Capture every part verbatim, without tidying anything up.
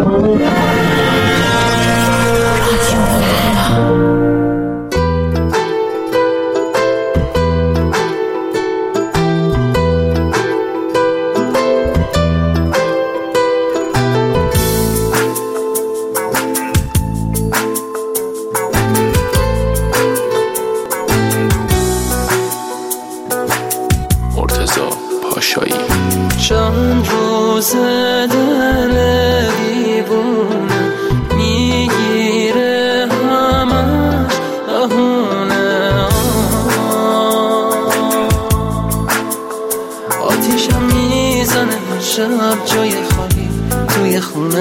چند روز دل دیوونه میگیره همش بهونه، آتیشم میزنه شب جای خالی توی خونه،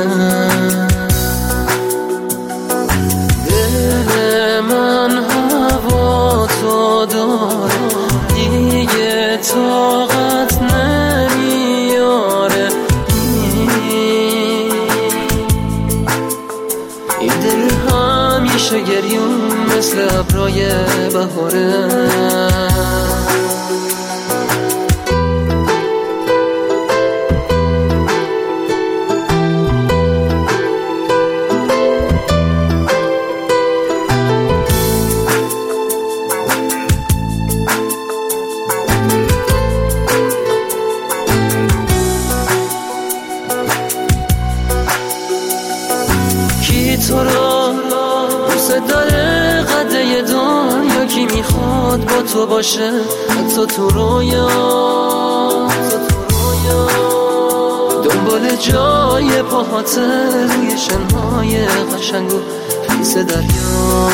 دل من هوا تو داره دیگه طاقت نمیاره، این دل همیشه گریون مثل ابرای بهاره. تو رو دوست داره قده دنیا، کی میخواد با تو باشه حتی تو رویا، دنبال جای پاهات روی شنهای قشنگ و خیس دریا.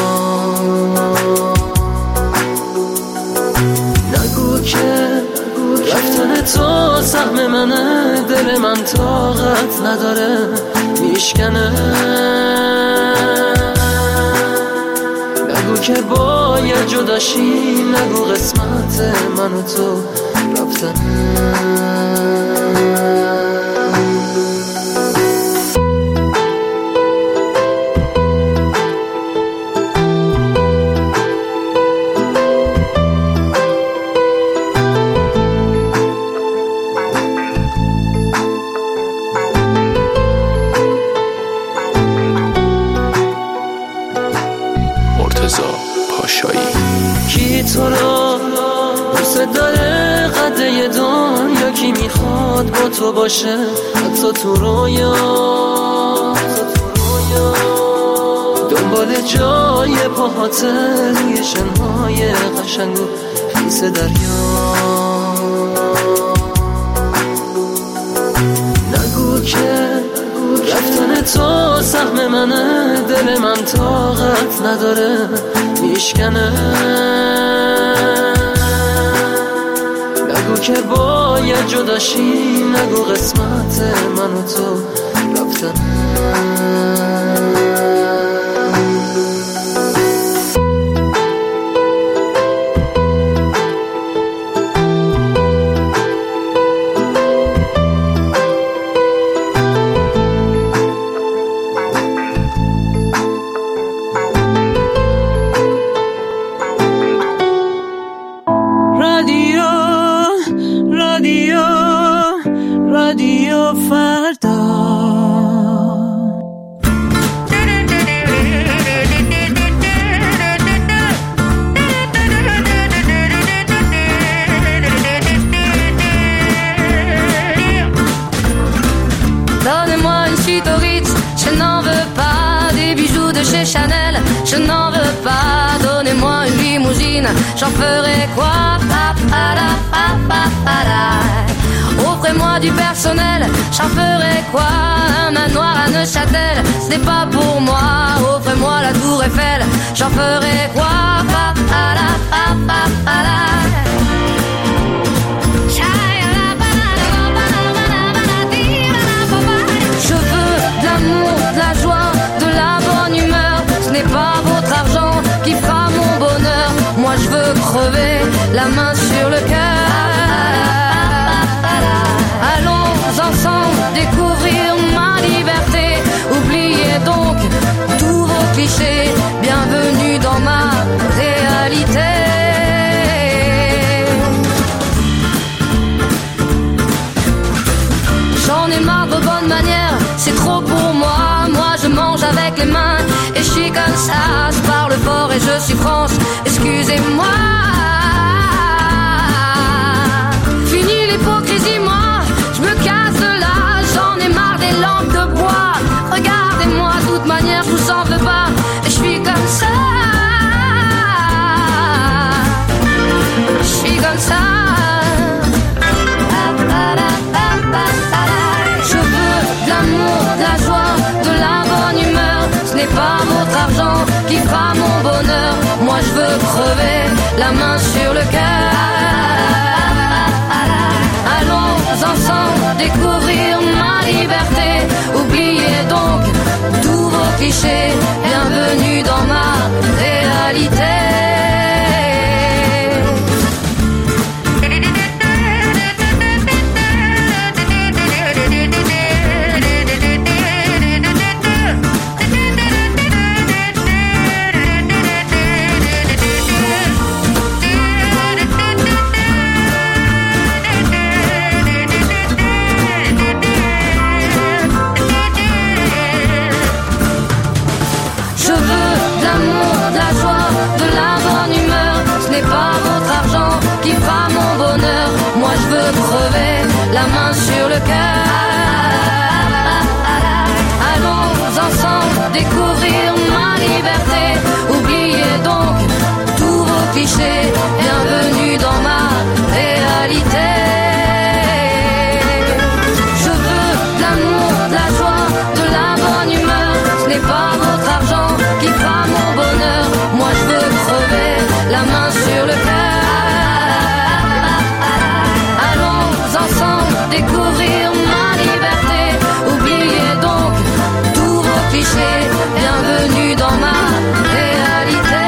نگو که رفتن تو سهم منه، دل من طاقت نداره میشکنه، نگو که باید جداشی، نگو قسمت من و تو رفتنه. کی تو رو دوست داره قده دنیا، کی میخواد با تو باشه حتی تو رویا، دنبال جای پاهات روی شنهای قشنگ و خیس دریا. نگو که رفتن تو سهم منه، دل من طاقت نداره میشکنه، نگو که باید جداشی، نگو قسمت من و تو رفتنه. رادیو فردا Donnez-moi une suite au Ritz, je n'en veux pas des bijoux de chez Chanel, je n'en veux pas. Donnez-moi une limousine, j'en ferai quoi? Pa, pa, la, pa, pa, pa, la. Offrez-moi du personnel, j'en ferai quoi? Un manoir à Neuchâtel, ce n'est pas pour moi. Offrez-moi la tour Eiffel, j'en ferai quoi? Pa, pa, la, pa, pa, pa, la. Je veux de l'amour, de la joie, de la bonne humeur. Ce n'est pas votre argent qui fera mon bonheur. Moi je veux crever la main sur le cœur. Allons ensemble découvrir ma liberté. Oubliez donc tous vos clichés. Bienvenue dans ma réalité. avec les mains. Et je suis comme ça, je parle fort et je suis France. Excusez-moi. Fini l'hypocrisie, moi, je me casse de là. J'en ai marre des lampes de bois. Regardez-moi, de toute manière, je vous en veux pas. Et je suis comme ça. Je suis comme ça. Je veux de l'amour, de la joie, de la bonne humeur. Ce n'est pas votre argent qui fera mon bonheur. Moi je veux crever la main sur le cœur. Allons ensemble découvrir ma liberté. Oubliez donc tous vos clichés. Bienvenue dans ma réalité. Crever la main sur le cœur. Allons ensemble découvrir ma liberté. Oubliez donc tous vos clichés. Bienvenue dans ma réalité. Je veux de l'amour, de la joie, de la bonne humeur. Ce n'est pas votre argent qui fera mon bonheur. Moi je veux crever la main sur le cœur. Ensemble découvrir ma liberté. Oubliez donc tous vos clichés. Bienvenue dans ma réalité.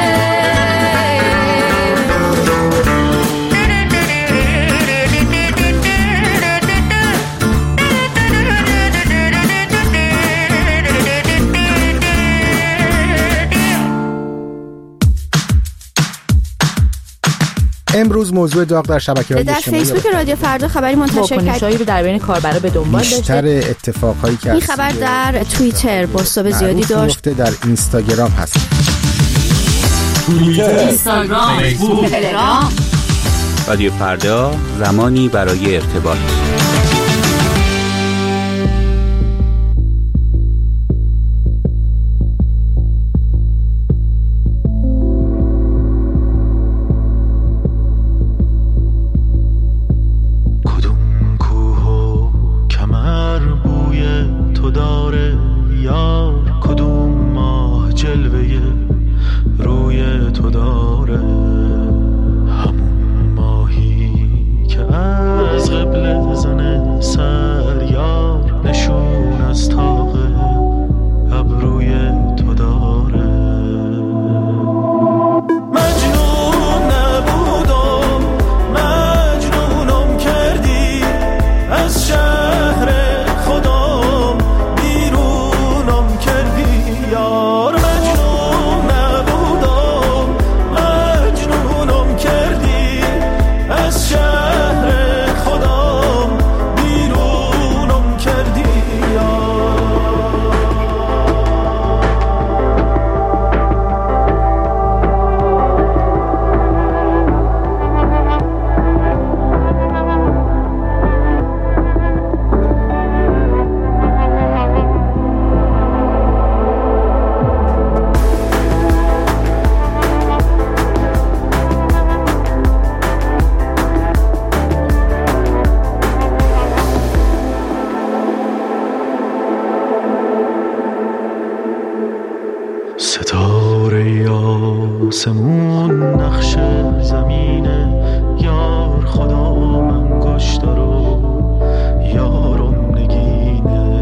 امروز موضوع داغ در شبکه‌های اجتماعی در فیسبوک رادیو فردا خبری منتشر کرد رو در بین کاربرا به دنبال داشته. بیشتر اتفاقایی که این خبر در توییتر بازتاب زیادی داشت. در اینستاگرام هست. توییتر، اینستاگرام، فیسبوک، تلگرام. رادیو فردا، زمانی برای ارتباط. آسمون نقش زمینه یار خدا من گشتارو یارم نگینه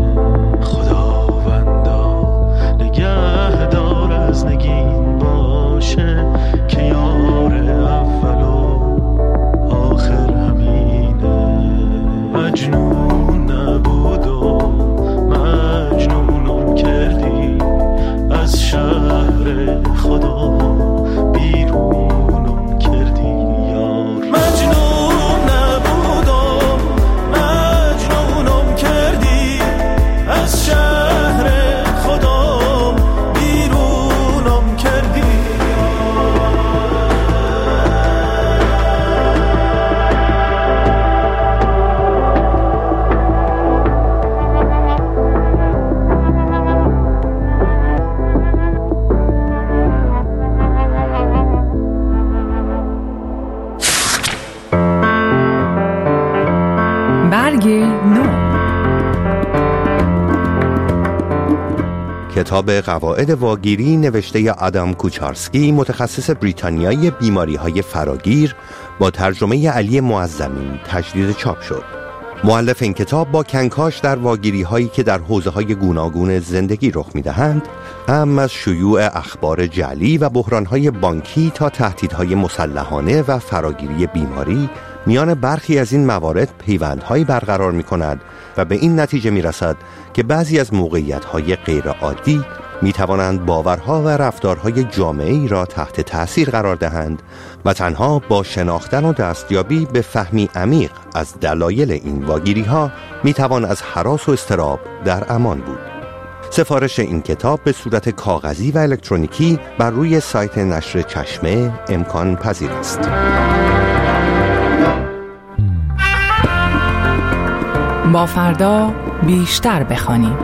خداوندا نگه دار از نگین باشه که یار اول و آخر همینه مجنون نبودم مجنونم کردی از شهر خدا بیرونم کردی یار مجنون نبودم رنگ نو. کتاب قواعد واگیری نوشته آدم کوچارسکی، متخصص بریتانیایی بیماری‌های فراگیر، با ترجمه علی معظمی تجدید چاپ شد. مؤلف این کتاب با کنکاش در واگیری‌هایی که در حوزه‌های گوناگون زندگی رخ می‌دهند، هم از شیوع اخبار جعلی و بحران‌های بانکی تا تهدیدهای مسلحانه و فراگیری بیماری، میان برخی از این موارد پیوندهایی برقرار می‌کند و به این نتیجه می‌رسد که بعضی از موقعیت‌های غیرعادی می‌توانند باورها و رفتارهای جامعه‌ای را تحت تأثیر قرار دهند و تنها با شناختن و دستیابی به فهمی عمیق از دلایل این واگیری‌ها می‌توان از هراس و اضطراب در امان بود. سفارش این کتاب به صورت کاغذی و الکترونیکی بر روی سایت نشر چشمه امکان پذیر است. با فردا بیشتر بخوانیم.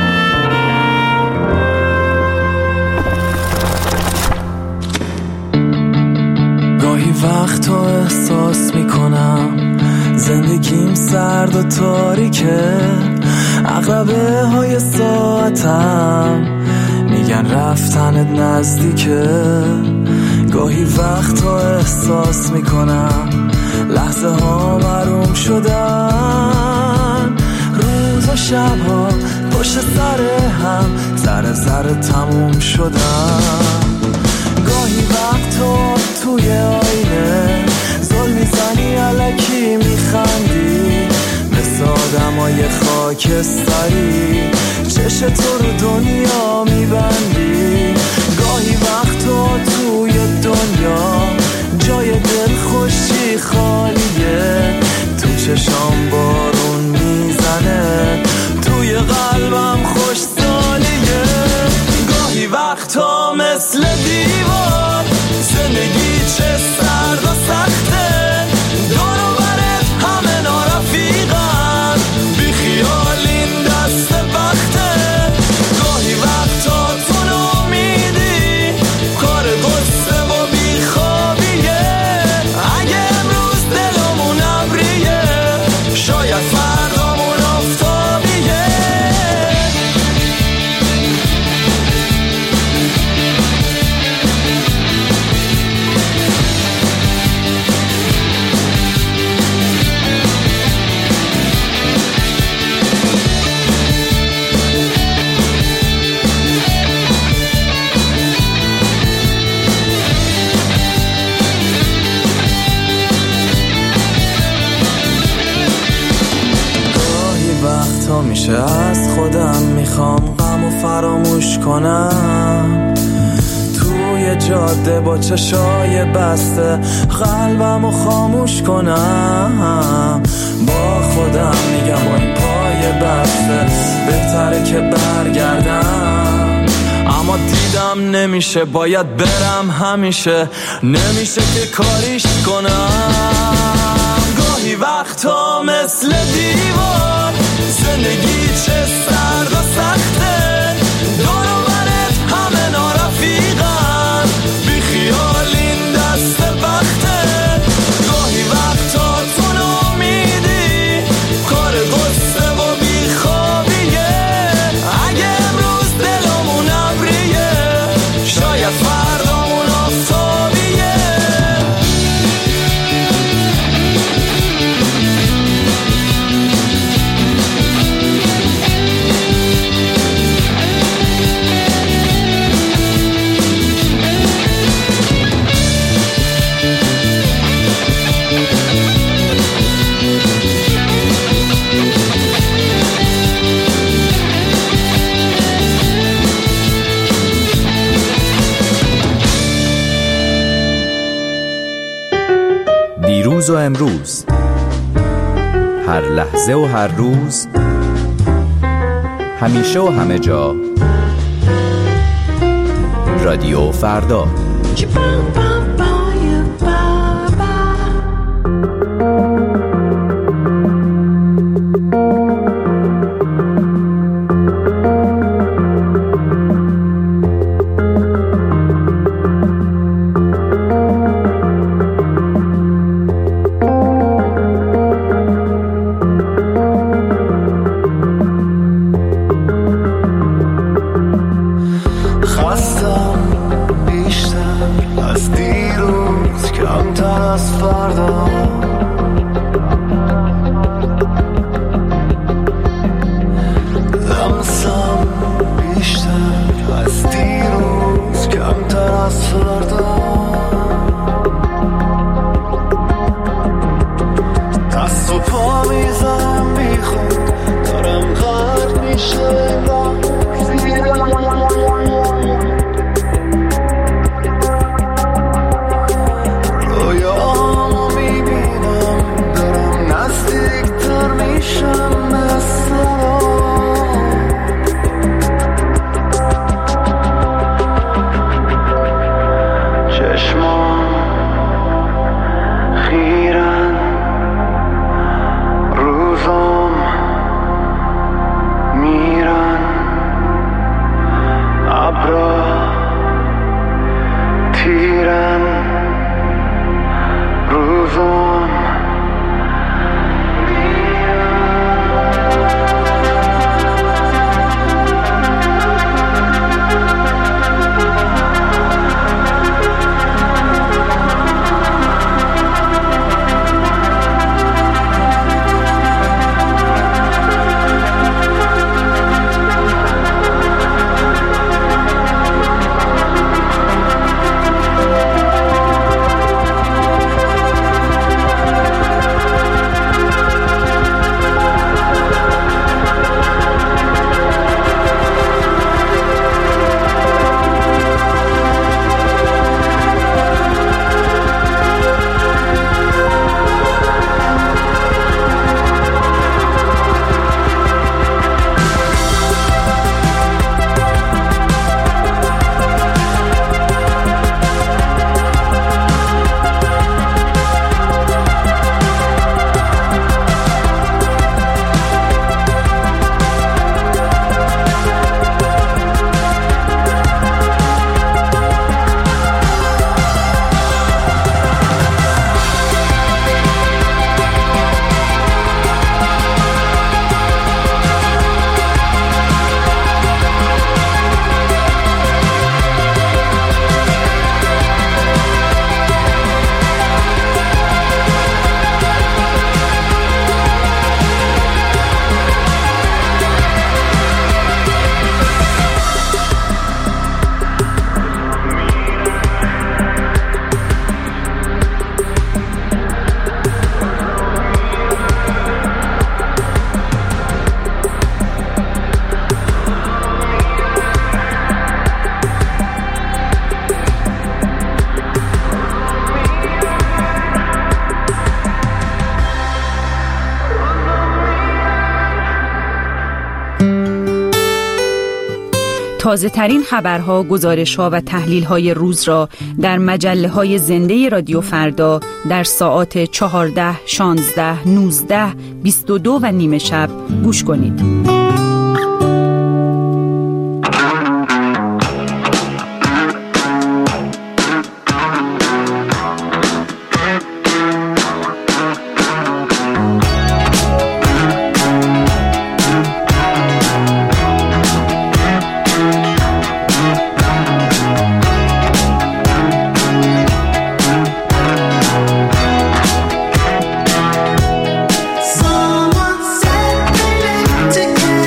گاهی وقتا احساس میکنم زندگیم سرد و تاریکه، عقربه های ساعتم میگن رفتنت نزدیکه. گاهی وقتا احساس میکنم لحظه ها محروم شدن، روز و شب ها پشت سر هم ذره ذره تموم شدن. گاهی وقتا توی آینه زل میزنی الکی میخندی، مثل آدمای خاکستری چش تو رو دنیا میبندی. گاهی وقتا توی دنیا جای دل خوشی خالیه، تو چشام بارون میزنه، توی قلبم خوش سالیه. گاهی وقتا مثل دیوار زندگی چه سرد و سخته، دور و برت همه نارفیقن، بی خیال این دست بخته. گاهی وقتا تو نامیدی کار قصه و بی خوابیه، اگه امروز دلمون ابریه شاید فردامون آفتابیه. میشه از خودم میخوام غم و فراموش کنم، توی جاده با چشای بسته قلبم و خاموش کنم. با خودم میگم با این پای بسته بهتره که برگردم، اما دیدم نمیشه، باید برم همیشه، نمیشه که کاریش کنم. گاهی وقتا مثل دیوار زندگی چه سرد و سخته، دور و برت همه نارفیقن، بی خیال این دست بخته. گاهی وقتا تو نامیدی کار قصه و بی خوابیه، اگه امروز دلمون ابریه شاید فردامون آفتابیه. دیروز و امروز، هر لحظه و هر روز، همیشه و همه جا، رادیو فردا. از فردا لمسم بیشتر از دیروز کمتر از فردا دست و پا میزنم بیخود دارم غرق میشه رویامو میبینم دارم نزدیکتر میشم به سرا چشمام خیرن روزام میرن ابرا تیرن روزام تازه ترین خبرها، گزارش‌ها و تحلیل‌های روز را در مجله‌های زنده رادیو فردا در ساعات چهارده، شانزده، نوزده، بیست و دو و نیمه شب گوش کنید. Someone said they live together.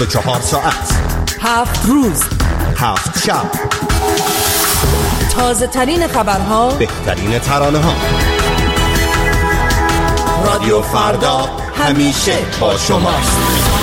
بیست و چهار ساعت، هفت روز، هفت شب، تازه ترین خبرها، بهترین ترانه ها. رادیو فردا همیشه با شماست.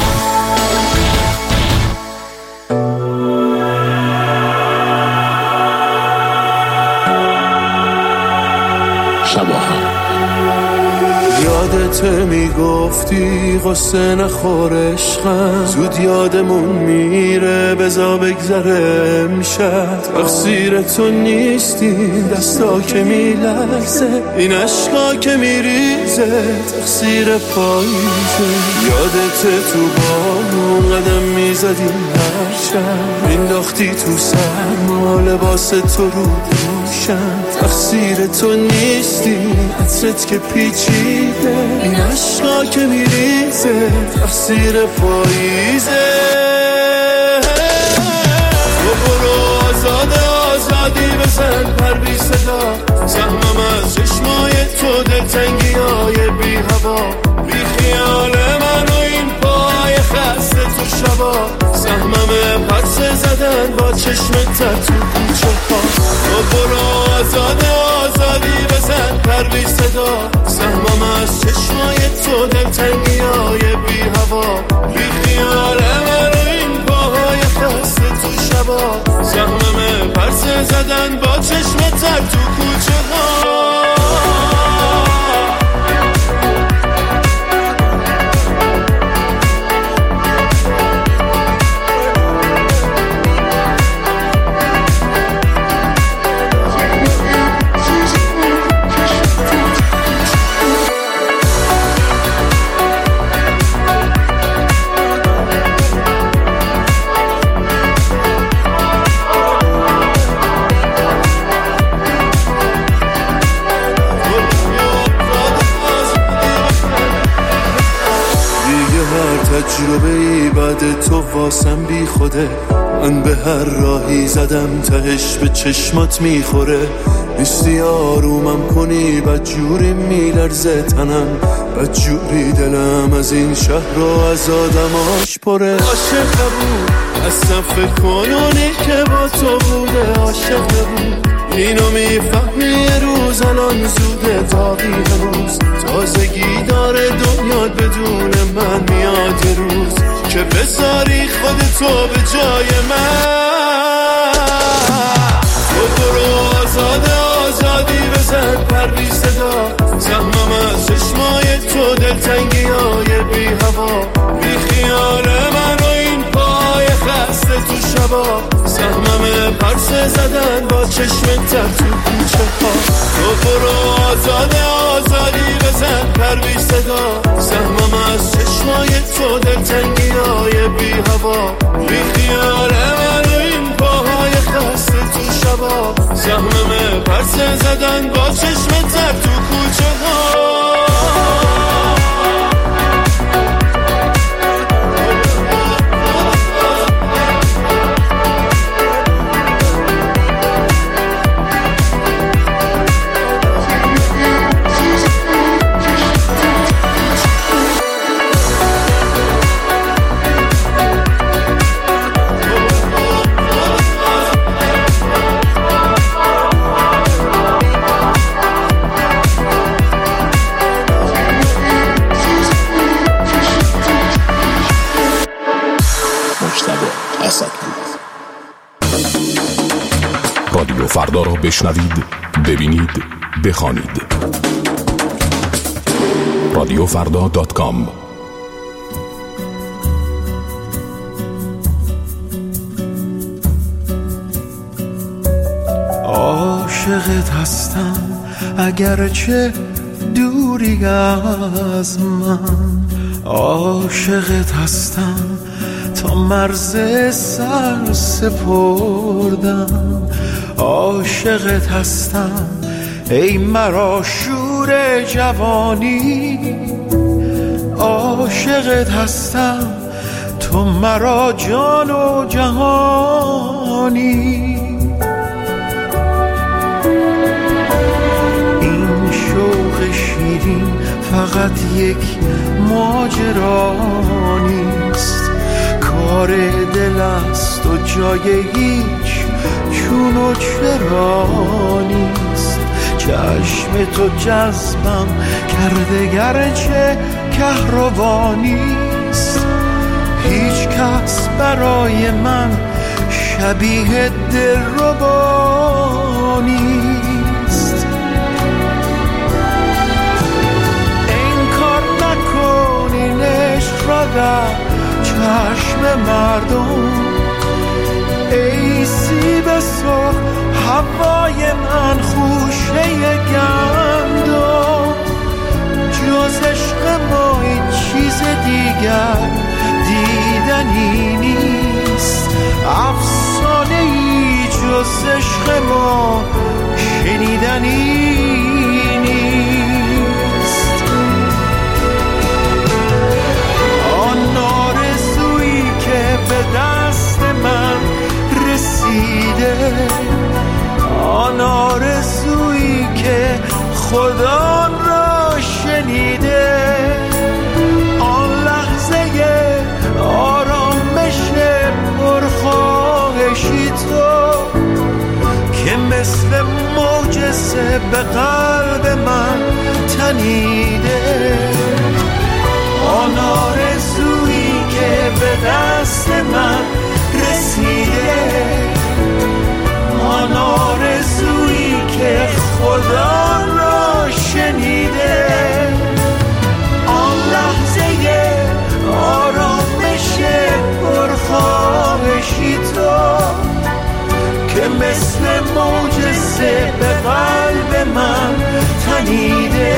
یادت میگفتی قصه نخور عشقم، زود یادمون میره بزا بگذره امشب. تقصیر تو نیستی دستا که میلرزه، این عشقا که میریزه تقصیر پاییزه. یادت تو بامون قدم میزدیم هر شب، مینداختی تو سرما لباس تو رو دوشم. تقصیر تو نیستی عطرت که پیچیده، این عشقا که میریزه تقصیر پاییزه. تو برو آزاده آزادی بزن پر بی صدا، سهمم از چشمای تو دلتنگی های بی هوا. بی خیال من و این پای خسته تو شبا، سهمم پرسه زدن با چشمت تو کوچه ها. تو برو آزاده آزادی بزن پر بی صدا، سهمم از چشمای تو دلتنگی های بی هوا. بی خیال من و این پاهای خسته تو شبا، سهمم پرسه زدن با چشمت تو کوچه ها. تجربه ای بعد تو واسم بی خوده، من به هر راهی زدم تهش به چشمات میخوره. نیستی آرومم کنی بدجوری میلرزه تنم، بدجوری دلم از این شهر و از آدماش پره. عاشق بود اصلا فکر کنونی که با تو بوده، عاشق بود اینو میفهمی روز الان زوده تاقی هنوز. تازگی داره دنیات بدون من میاد یه روز که بذاری خودتو به جای من. تو برو آزاده آزادی بزن پر بی صدا، زحمم از چشمای تو دلتنگی های بی هوا. بی خیال من و این پای خسته تو شبا، سهمم پرسه زدن با چشمت تو کوچه ها. تو برو آزاده آزادی بزن پر بی صدا، سهمم از چشمای تو دلتنگی های بی هوا. بی خیال من و این پاهای خسته تو شبا، سهمم پرسه زدن با چشمت تو کوچه ها. رادیو فردا را بشنوید، ببینید، بخوانید. رادیو فردا دات کام. عاشقت هستم اگرچه دوری از من، عاشقت هستم تا مرز سر سپردم. عاشقت هستم ای مرا شور جوانی، عاشقت هستم تو مرا جان و جهانی. این شوق شیرین فقط یک ماجرا نیست، کار دل است و جای هیچ چون و چرا نیست. چشم تو جذبم کرده گرچه کهربا نیست. هیچ کس برای من شبیه دلربا نیست. این کار نکنین عشق را در چشم مردم. ای سیب سرخ هوای من خوشه گندم. جز عشق ما این چیز دیگر دیدنی نیست. افسانه ای جز عشق ما شنیدنی نیست. آن آرزویی که به دست من رسیده، آن آرزویی که خدا را شنیده، آن لحظه آرامش پرخواهشی تو که مثل معجزه به قلب من تنیده، آن آرزویی که به دست من رسیده، آن آرزویی که خدا را شنیده، آن لحظه آرامش پرخواهشی تو که مثل معجزه به قلب من تنیده،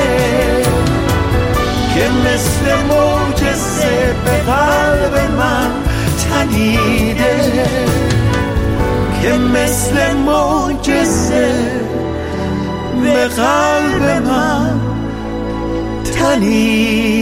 که مثل معجزه به قلب من تنیده، که مثل معجزه به قلب من تنیده.